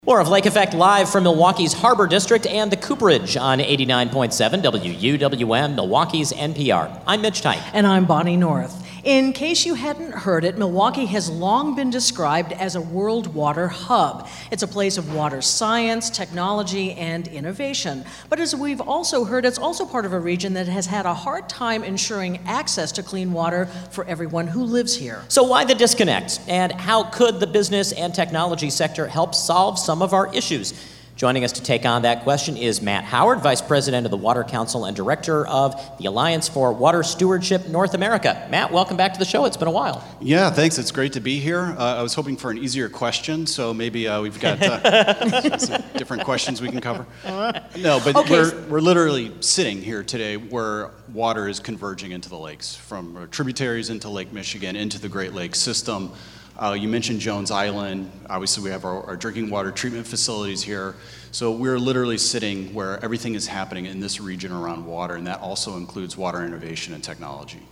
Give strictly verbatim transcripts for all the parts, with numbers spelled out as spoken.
More of Lake Effect live from Milwaukee's Harbor District and the Cooperage on eighty-nine point seven W U W M, Milwaukee's N P R. I'm Mitch Tyke. And I'm Bonnie North. In case you hadn't heard it, Milwaukee has long been described as a world water hub. It's a place of water science, technology, and innovation. But as we've also heard, it's also part of a region that has had a hard time ensuring access to clean water for everyone who lives here. So why the disconnect? And how could the business and technology sector help solve some of our issues? Joining us to take on that question is Matt Howard, Vice President of the Water Council and Director of the Alliance for Water Stewardship North America. Matt, welcome back to the show. It's been a while. Yeah, thanks. It's great to be here. Uh, I was hoping for an easier question, so maybe uh, we've got uh, some different questions we can cover. No, but Okay. we're, we're literally sitting here today where water is converging into the lakes, from tributaries into Lake Michigan, into the Great Lakes system. Uh, you mentioned Jones Island. Obviously, we have our, our drinking water treatment facilities here. So we're literally sitting where everything is happening in this region around water, and that also includes water innovation and technology.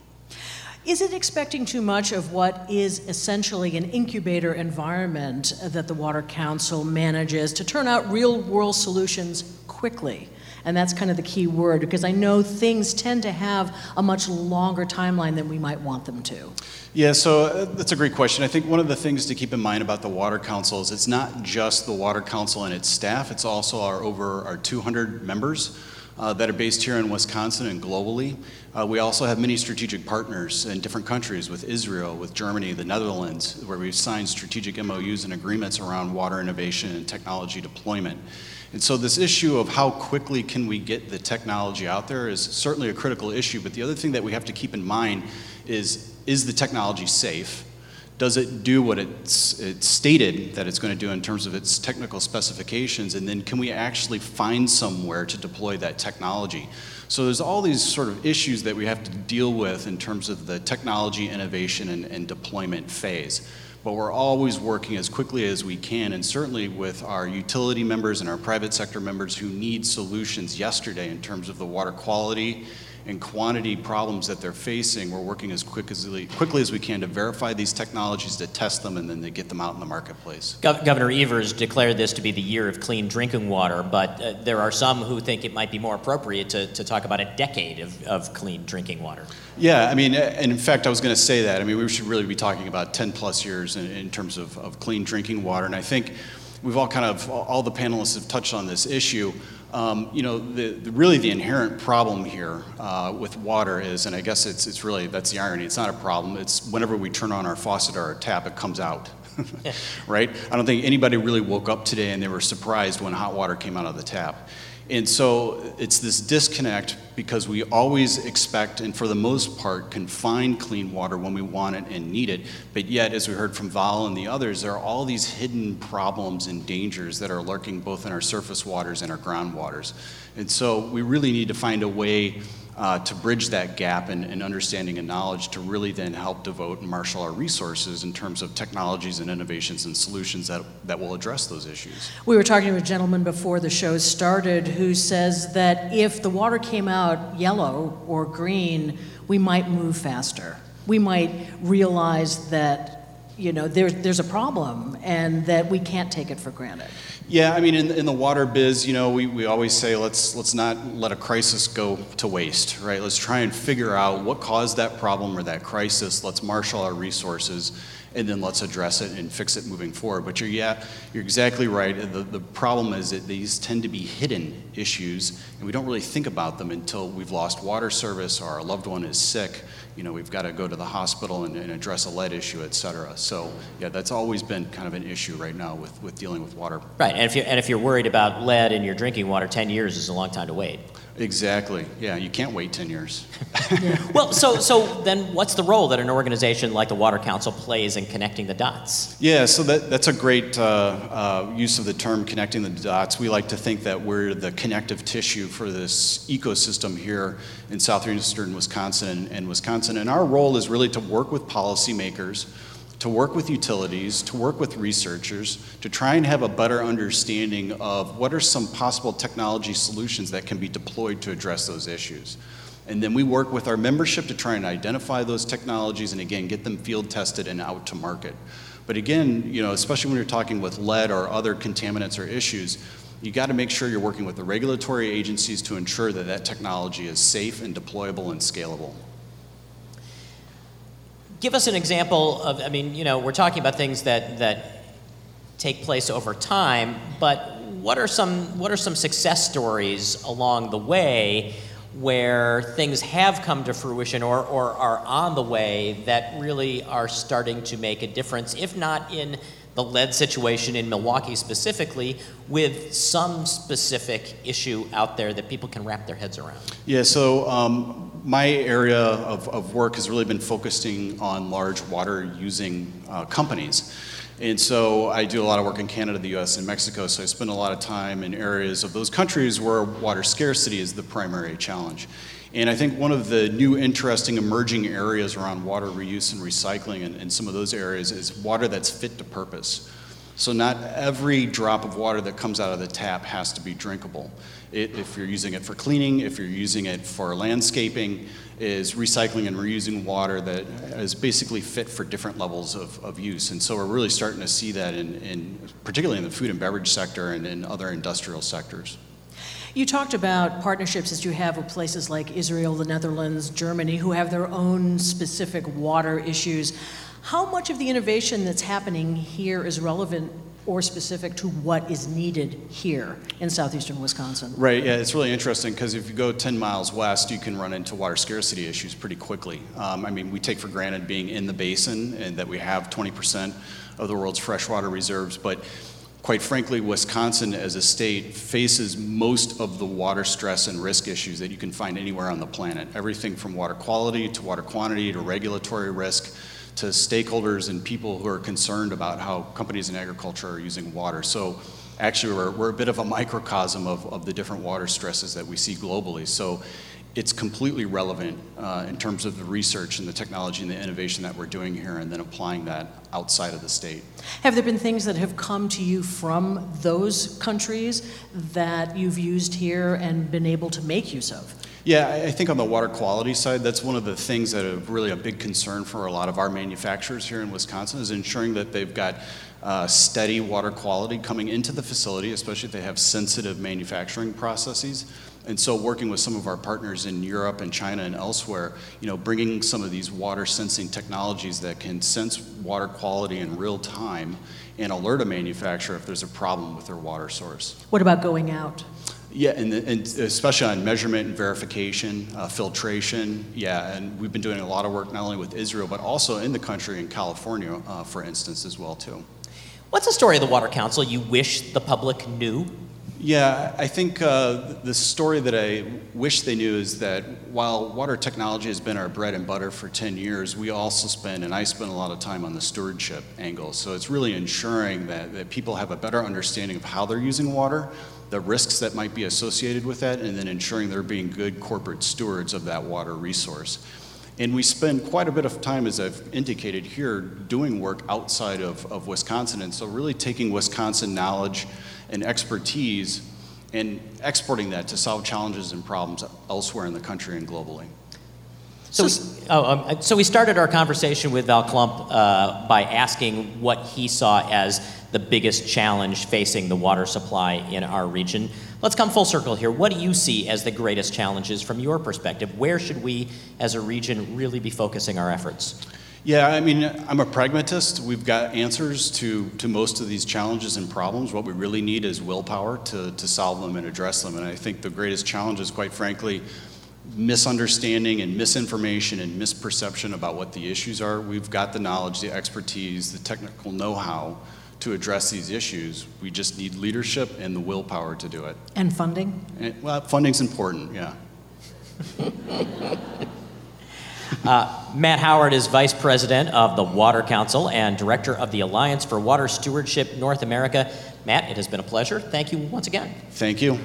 Is it expecting too much of what is essentially an incubator environment that the Water Council manages to turn out real-world solutions quickly? And that's kind of the key word, because I know things tend to have a much longer timeline than we might want them to. Yeah, so uh, that's a great question. I think one of the things to keep in mind about the Water Council is it's not just the Water Council and its staff, it's also our over our two hundred members uh, that are based here in Wisconsin and globally. Uh, we also have many strategic partners in different countries, with Israel, with Germany, the Netherlands, where we've signed strategic M O Us and agreements around water innovation and technology deployment. And so this issue of how quickly can we get the technology out there is certainly a critical issue, but the other thing that we have to keep in mind is, is the technology safe? Does it do what it's, it's stated that it's going to do in terms of its technical specifications? And then can we actually find somewhere to deploy that technology? So there's all these sort of issues that we have to deal with in terms of the technology innovation and, and deployment phase. But we're always working as quickly as we can, and certainly with our utility members and our private sector members who need solutions yesterday in terms of the water quality and quantity problems that they're facing, we're working as quick as, quickly as we can to verify these technologies, to test them, and then to get them out in the marketplace. Gov- Governor Evers declared this to be the year of clean drinking water, but uh, there are some who think it might be more appropriate to, to talk about a decade of, of clean drinking water. Yeah, I mean, and in fact, I was going to say that. I mean, we should really be talking about ten plus years in, in terms of, of clean drinking water, and I think we've all kind of, all the panelists have touched on this issue. Um, you know, the, the, really the inherent problem here uh, with water is, and I guess it's it's really, that's the irony, it's not a problem, it's whenever we turn on our faucet or our tap, it comes out, right? I don't think anybody really woke up today and they were surprised when hot water came out of the tap. And so it's this disconnect because we always expect, and for the most part, can find clean water when we want it and need it. But yet, as we heard from Val and the others, there are all these hidden problems and dangers that are lurking both in our surface waters and our groundwaters. And so we really need to find a way uh, to bridge that gap in, in understanding and knowledge to really then help devote and marshal our resources in terms of technologies and innovations and solutions that, that will address those issues. We were talking to a gentleman before the show started who says that if the water came out yellow or green, we might move faster. We might realize that, you know, there's there's a problem and that we can't take it for granted. Yeah, I mean, in, in the water biz, you know, we, we always say let's let's not let a crisis go to waste, right? Let's try and figure out what caused that problem or that crisis. Let's marshal our resources, and then let's address it and fix it moving forward. But you're, yeah, you're exactly right. The, the problem is that these tend to be hidden issues, and we don't really think about them until we've lost water service or our loved one is sick. You know, we've got to go to the hospital and, and address a lead issue, et cetera. So, yeah, that's always been kind of an issue right now with, with dealing with water. Right, and if, you're, and if you're worried about lead in your drinking water, ten years is a long time to wait. Exactly. Yeah, you can't wait ten years. Well, so so then what's the role that an organization like the Water Council plays in connecting the dots? Yeah, so that, that's a great uh, uh, use of the term connecting the dots. We like to think that we're the connective tissue for this ecosystem here in southeastern Wisconsin and Wisconsin. And our role is really to work with policymakers, to work with utilities, to work with researchers, to try and have a better understanding of what are some possible technology solutions that can be deployed to address those issues. And then we work with our membership to try and identify those technologies and again, get them field tested and out to market. But again, you know, especially when you're talking with lead or other contaminants or issues, you got to make sure you're working with the regulatory agencies to ensure that that technology is safe and deployable and scalable. Give us an example of, I mean, you know, we're talking about things that, that take place over time, but what are some, what are some success stories along the way where things have come to fruition or, or are on the way that really are starting to make a difference, if not in the lead situation in Milwaukee specifically, with some specific issue out there that people can wrap their heads around? Yeah, so um, my area of, of work has really been focusing on large water-using uh, companies. And so I do a lot of work in Canada, the U S, and Mexico, so I spend a lot of time in areas of those countries where water scarcity is the primary challenge. And I think one of the new, interesting, emerging areas around water reuse and recycling and, and some of those areas is water that's fit to purpose. So not every drop of water that comes out of the tap has to be drinkable. It, if you're using it for cleaning, if you're using it for landscaping, is recycling and reusing water that is basically fit for different levels of, of use. And so we're really starting to see that in, in particularly in the food and beverage sector and in other industrial sectors. You talked about partnerships that you have with places like Israel, the Netherlands, Germany, who have their own specific water issues. How much of the innovation that's happening here is relevant or specific to what is needed here in southeastern Wisconsin? Right, yeah, it's really interesting because if you go ten miles west, you can run into water scarcity issues pretty quickly. Um, I mean, we take for granted being in the basin and that we have twenty percent of the world's freshwater reserves, but quite frankly, Wisconsin as a state faces most of the water stress and risk issues that you can find anywhere on the planet. Everything from water quality to water quantity to regulatory risk to stakeholders and people who are concerned about how companies in agriculture are using water. So actually we're, we're a bit of a microcosm of, of the different water stresses that we see globally. So it's completely relevant uh, in terms of the research and the technology and the innovation that we're doing here and then applying that outside of the state. Have there been things that have come to you from those countries that you've used here and been able to make use of? Yeah, I think on the water quality side, that's one of the things that are really a big concern for a lot of our manufacturers here in Wisconsin is ensuring that they've got uh, steady water quality coming into the facility, especially if they have sensitive manufacturing processes. And so working with some of our partners in Europe and China and elsewhere, you know, bringing some of these water sensing technologies that can sense water quality in real time and alert a manufacturer if there's a problem with their water source. What about going out? Yeah, and, and especially on measurement and verification, uh, filtration, yeah, and we've been doing a lot of work not only with Israel, but also in the country in California, uh, for instance, as well, too. What's the story of the Water Council you wish the public knew? Yeah, I think uh, the story that I wish they knew is that while water technology has been our bread and butter for ten years, we also spend, and I spend a lot of time on the stewardship angle. So it's really ensuring that, that people have a better understanding of how they're using water, the risks that might be associated with that, and then ensuring they're being good corporate stewards of that water resource. And we spend quite a bit of time, as I've indicated here, doing work outside of, of Wisconsin. And so really taking Wisconsin knowledge and expertise and exporting that to solve challenges and problems elsewhere in the country and globally. So, we, oh, um, so we started our conversation with Val Klump uh, by asking what he saw as the biggest challenge facing the water supply in our region. Let's come full circle here. What do you see as the greatest challenges from your perspective? Where should we, as a region, really be focusing our efforts? Yeah, I mean, I'm a pragmatist. We've got answers to, to most of these challenges and problems. What we really need is willpower to, to solve them and address them. And I think the greatest challenge is, quite frankly, misunderstanding and misinformation and misperception about what the issues are. We've got the knowledge, the expertise, the technical know-how to address these issues. We just need leadership and the willpower to do it. And funding? And, well, funding's important, yeah. uh, Matt Howard is Vice President of the Water Council and Director of the Alliance for Water Stewardship North America. Matt, it has been a pleasure. Thank you once again. Thank you.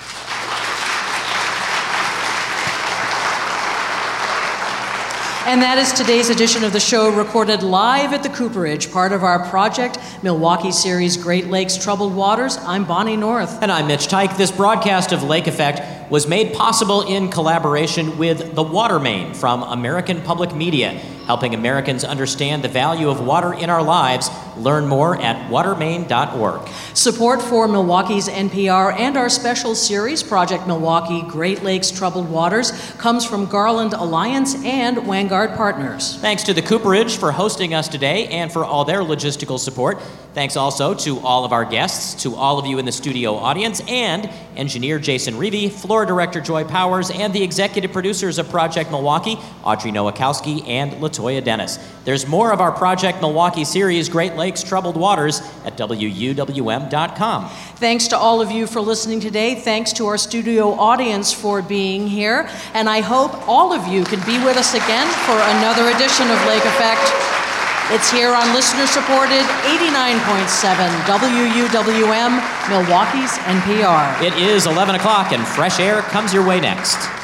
And that is today's edition of the show, recorded live at the Cooperage, part of our Project Milwaukee series, Great Lakes Troubled Waters. I'm Bonnie North. And I'm Mitch Teich. This broadcast of Lake Effect was made possible in collaboration with The Water Main from American Public Media, helping Americans understand the value of water in our lives. Learn more at water main dot org. Support for Milwaukee's N P R and our special series, Project Milwaukee Great Lakes Troubled Waters, comes from Garland Alliance and Vanguard Partners. Thanks to the Cooperage for hosting us today and for all their logistical support. Thanks also to all of our guests, to all of you in the studio audience, and engineer Jason Reevy, floor director Joy Powers, and the executive producers of Project Milwaukee, Audrey Nowakowski and Latoya Dennis. There's more of our Project Milwaukee series, Great Lakes Troubled Waters, at W U W M dot com. Thanks to all of you for listening today. Thanks to our studio audience for being here. And I hope all of you can be with us again for another edition of Lake Effect. It's here on listener-supported eighty-nine point seven W U W M, Milwaukee's N P R. It is eleven o'clock, and fresh air comes your way next.